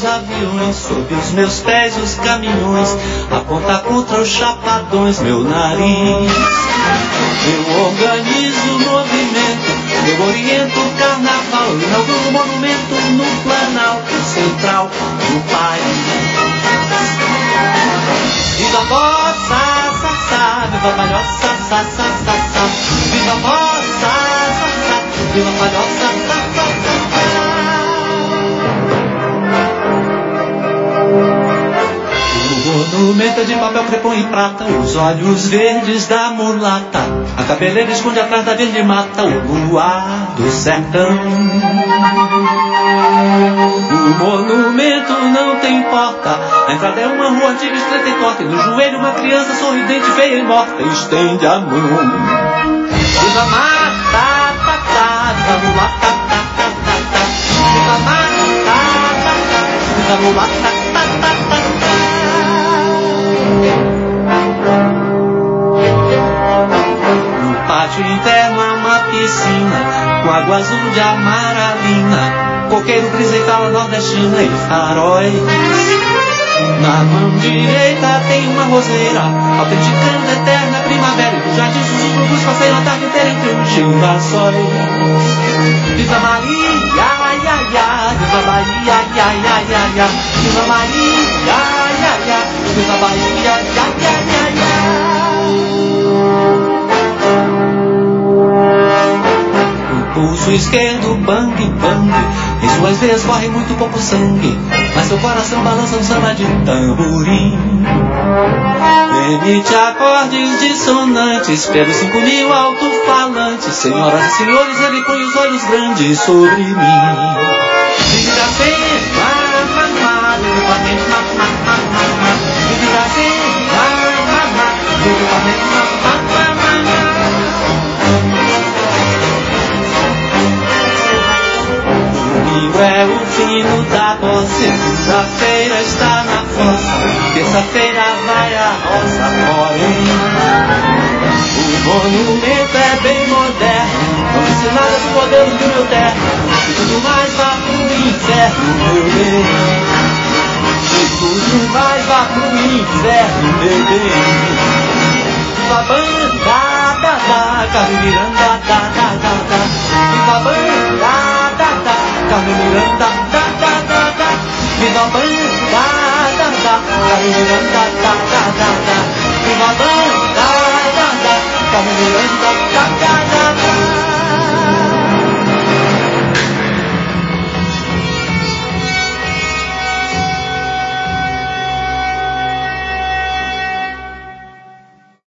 os aviões, sob os meus pés os caminhões, aponta contra os chapadões meu nariz. Eu organizo o movimento, eu oriento o carnaval, eu inauguro um monumento no Planalto Central do país. Viva a bossa, sa, sa, viva a palhoça, sa, sa, sa, sa. Viva a bossa, sa, sa, viva a palhoça, sa, sa, sa, sa. O monumento é de papel crepom e prata, os olhos verdes da mulata, a cabeleira esconde atrás da verde mata, o luar do sertão. O monumento não tem porta, a entrada é uma rua antiga, estreita e torta, e no joelho uma criança sorridente, feia e morta, estende a mão. Viva a mata, tá, tá, viva a mulata, tá, tá, tá, tá. Viva a mata, tá, tá, viva a mulata, tá, tá, tá, tá. No pátio interno há uma piscina com água azul de amaralina, coqueiro, brisa e fala nordestina e faróis. Na mão direita tem uma roseira, autenticando a eterna primavera, e no jardim sussurros passeiam a tarde inteira entre os girassóis. Viva Maria, ai, ai, ai, viva Bahia, ai, ai, ai, ai, viva Maria, ai, ai, ai, viva Bahia, ai, ai, ai, ai. O pulso esquerdo, bang, bang, em suas veias corre muito pouco sangue, mas seu coração balança um samba de tamborim. Emite acordes dissonantes pelos 5.000 alto-falantes. Senhoras e senhores, ele põe os olhos grandes sobre mim. Diga assim, mamá, literalmente mamá, mamá. Diga assim, mamá, literalmente mamá, mamá. Domingo é o fino da posse, segunda-feira está na fossa, terça-feira vai a roça, porém o monumento é bem moderno, não disse nada do modelo do meu terno, e tudo mais vá pro inferno, meu bem. E tudo mais vá pro inferno, meu bem. Viva a banda, da, da, Carmen Miranda, da, da, da, da. Viva a banda, da, da, Carmen Miranda, da, da, da, da. Viva a banda, da, da, Carmen Miranda, da, da, da, da. Viva a banda, da, da,